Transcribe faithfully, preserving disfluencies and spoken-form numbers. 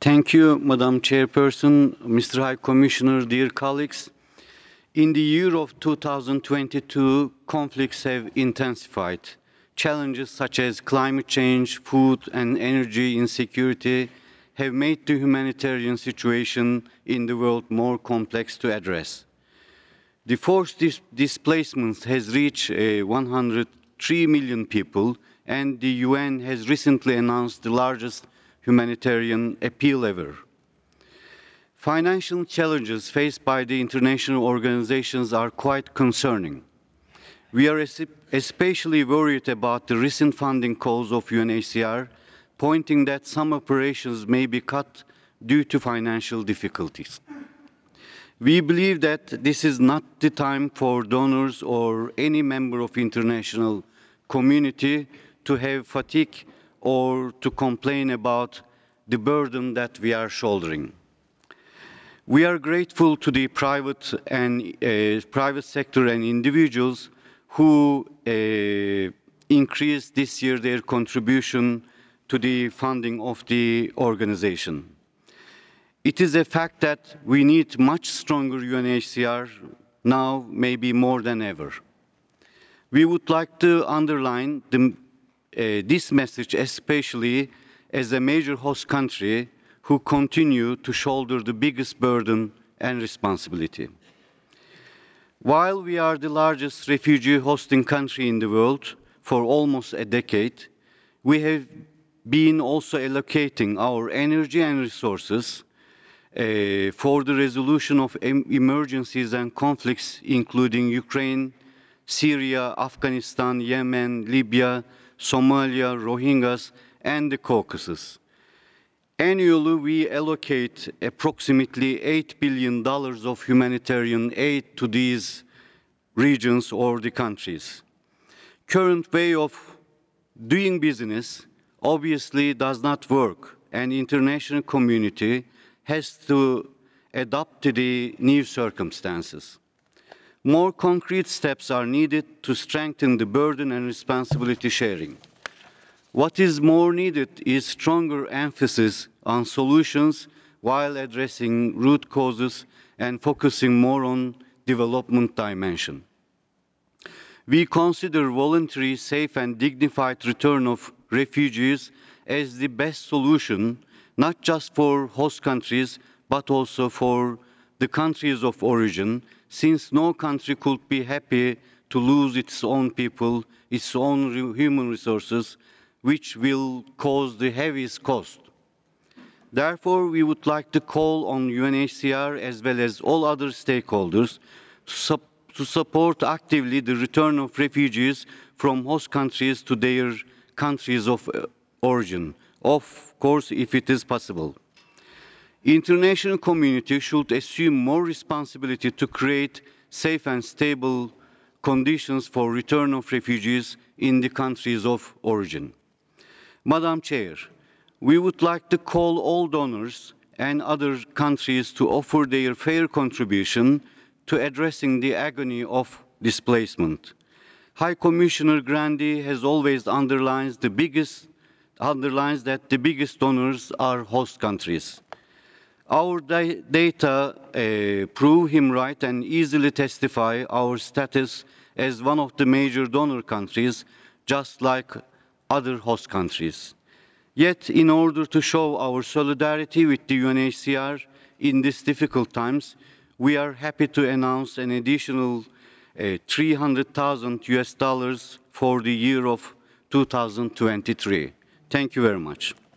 Thank you, Madam Chairperson, Mister High Commissioner, dear colleagues. In the year of two thousand twenty-two, conflicts have intensified. Challenges such as climate change, food and energy insecurity have made the humanitarian situation in the world more complex to address. The forced dis displacement has reached uh, one hundred three million people, and the U N has recently announced the largest humanitarian appeal ever. Financial challenges faced by the international organizations are quite concerning. We are especially worried about the recent funding calls of U N H C R, pointing that some operations may be cut due to financial difficulties. We believe that this is not the time for donors or any member of international community to have fatigue or to complain about the burden that we are shouldering. We are grateful to the private and uh, private sector and individuals who uh, increased this year their contribution to the funding of the organization. It is a fact that we need much stronger U N H C R now, maybe more than ever. We would like to underline the, uh, this message, especially as a major host country who continue to shoulder the biggest burden and responsibility. While we are the largest refugee hosting country in the world for almost a decade, we have been also allocating our energy and resources Uh, for the resolution of em emergencies and conflicts, including Ukraine, Syria, Afghanistan, Yemen, Libya, Somalia, Rohingyas, and the Caucasus. Annually, we allocate approximately eight billion dollars of humanitarian aid to these regions or the countries. Current way of doing business obviously does not work, and international community has to adapt to the new circumstances. More concrete steps are needed to strengthen the burden and responsibility sharing. What is more needed is stronger emphasis on solutions while addressing root causes and focusing more on development dimension. We consider voluntary, safe and dignified return of refugees as the best solution, not just for host countries, but also for the countries of origin, since no country could be happy to lose its own people, its own human resources, which will cause the heaviest cost. Therefore, we would like to call on U N H C R as well as all other stakeholders to to support actively the return of refugees from host countries to their countries of origin, of course, if it is possible. International community should assume more responsibility to create safe and stable conditions for return of refugees in the countries of origin. Madam Chair, we would like to call all donors and other countries to offer their fair contribution to addressing the agony of displacement. High Commissioner Grandi has always underlines the biggest, underlines that the biggest donors are host countries. Our data uh, prove him right and easily testify our status as one of the major donor countries, just like other host countries. Yet, in order to show our solidarity with the U N H C R in these difficult times, we are happy to announce an additional uh, three hundred thousand U S dollars for the year of two thousand twenty-three. Thank you very much.